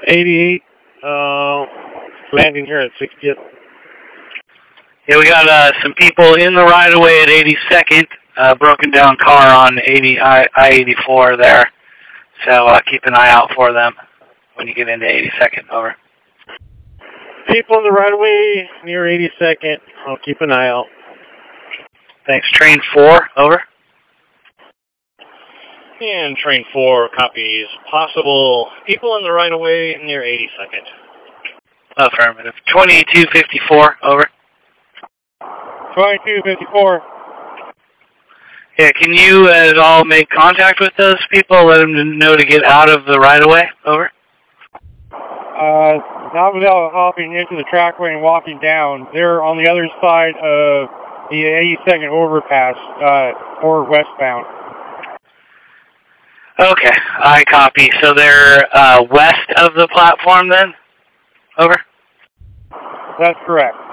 88, landing here at 60th. Yeah, we got some people in the right-of-way at 82nd, broken down car on I-84 there. So keep an eye out for them when you get into 82nd, over. People in the right-of-way near 82nd, I'll keep an eye out. Thanks. Train 4, over. And train 4 copies. Possible people in the right-of-way near 82nd. Affirmative. 2254, over. 2254. Yeah, can you at all make contact with those people, let them know to get out of the right-of-way, over? Not without hopping into the trackway and walking down. They're on the other side of the 82nd overpass, or westbound. Okay, I copy. So they're west of the platform then? Over? That's correct.